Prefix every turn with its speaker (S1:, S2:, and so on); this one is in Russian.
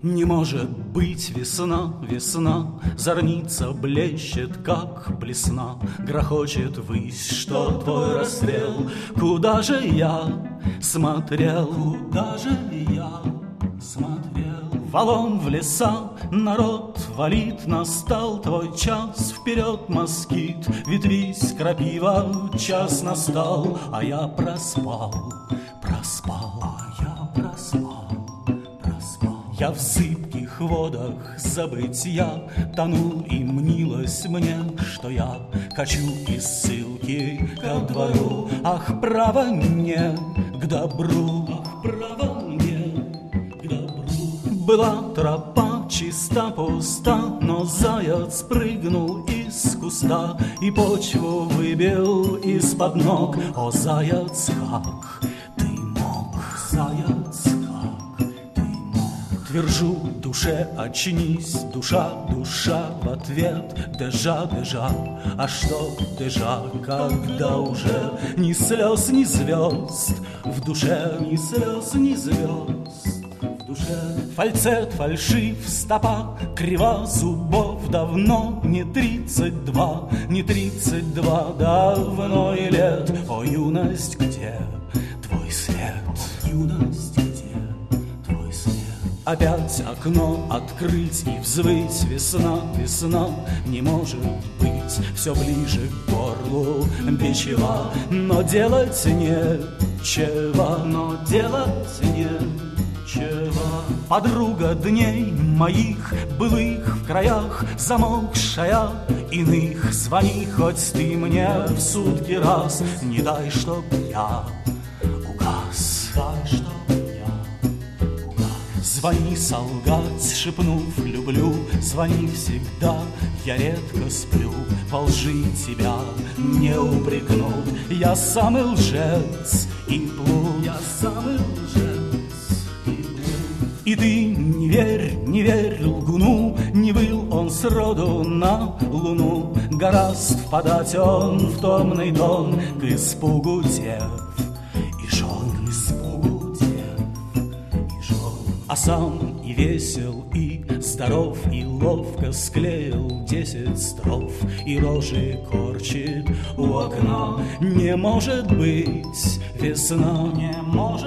S1: Не может быть весна, весна, зорница блещет, как блесна, грохочет ввысь, что твой расстрел. Куда же я смотрел, куда же я смотрел? Валом в леса народ валит, настал твой час, вперед москит, ветвись, крапива, час настал, а я проспал, проспал, а я проспал. Я в зыбких водах забытья тону, и мнилось мне, что я качу из ссылки ко двору. Ах, право мне к добру, ах, право мне к добру. Была тропа чиста, пуста, но заяц прыгнул из куста и почву выбил из-под ног. О, заяц, как ты мог, заяц, твержу душе, очнись, душа, душа в ответ. Дежа, дежа, а что дежа, когда уже ни слез, ни звезд в душе, ни слез, ни звезд в душе. Фальцет, фальшив, стопа крива, зубов давно не 32, не 32 давно и лет. О, юность, где твой свет? О, юность, опять окно открыть и взвыть. Весна, весна, не может быть, все ближе к горлу бичева. Но делать нечего, но делать нечего. Подруга дней моих былых в краях, замолкшая иных, звони хоть ты мне в сутки раз. Не дай, чтоб я угас, дай, чтоб звони, солгать, шепнув «люблю», звони всегда, я редко сплю. Во лжи тебя не упрекнут, я самый лжец и плут. Я самый лжец и плут. И ты не верь, не верь лгуну, не был он сроду на луну. Гораст впадать он в томный тон к испугу дев и жен, испугу дев. А сам и весел, и здоров, и ловко склеил 10 строф, и рожи корчит у окна. Не может быть весна, не может